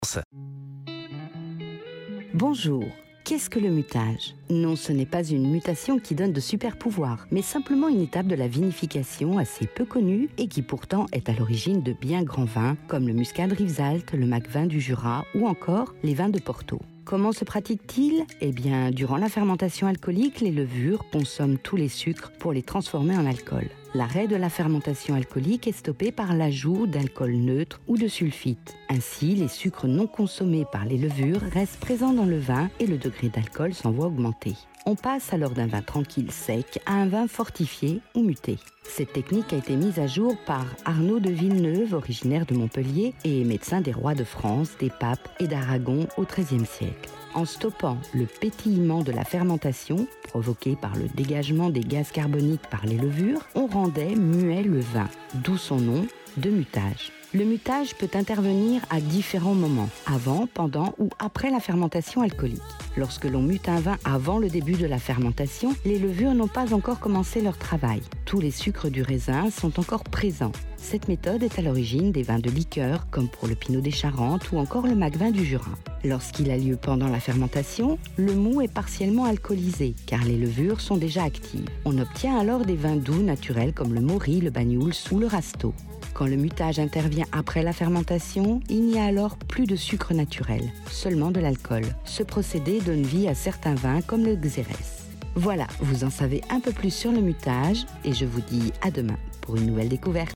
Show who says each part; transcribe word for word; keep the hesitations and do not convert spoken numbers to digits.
Speaker 1: Bonjour. Qu'est-ce que le mutage? Non, ce n'est pas une mutation qui donne de super pouvoirs, mais simplement une étape de la vinification assez peu connue et qui pourtant est à l'origine de bien grands vins comme le Muscat Rivesaltes, le Macvin du Jura ou encore les vins de Porto. Comment se pratique-t-il? Eh bien, durant la fermentation alcoolique, les levures consomment tous les sucres pour les transformer en alcool. L'arrêt de la fermentation alcoolique est stoppé par l'ajout d'alcool neutre ou de sulfite. Ainsi, les sucres non consommés par les levures restent présents dans le vin et le degré d'alcool s'en voit augmenter. On passe alors d'un vin tranquille sec à un vin fortifié ou muté. Cette technique a été mise à jour par Arnaud de Villeneuve, originaire de Montpellier et médecin des rois de France, des papes et d'Aragon au treizième siècle. En stoppant le pétillement de la fermentation, provoqué par le dégagement des gaz carboniques par les levures, on rendait muet le vin, d'où son nom de mutage. Le mutage peut intervenir à différents moments, avant, pendant ou après la fermentation alcoolique. Lorsque l'on mute un vin avant le début de la fermentation, les levures n'ont pas encore commencé leur travail. Tous les sucres du raisin sont encore présents. Cette méthode est à l'origine des vins de liqueur, comme pour le Pinot des Charentes ou encore le Macvin du Jura. Lorsqu'il a lieu pendant la fermentation, le mou est partiellement alcoolisé, car les levures sont déjà actives. On obtient alors des vins doux naturels comme le Maury, le Banyuls ou le Rasteau. Quand le mutage intervient après la fermentation, il n'y a alors plus de sucre naturel, seulement de l'alcool. Ce procédé donne vie à certains vins comme le Xérès. Voilà, vous en savez un peu plus sur le mutage et je vous dis à demain pour une nouvelle découverte.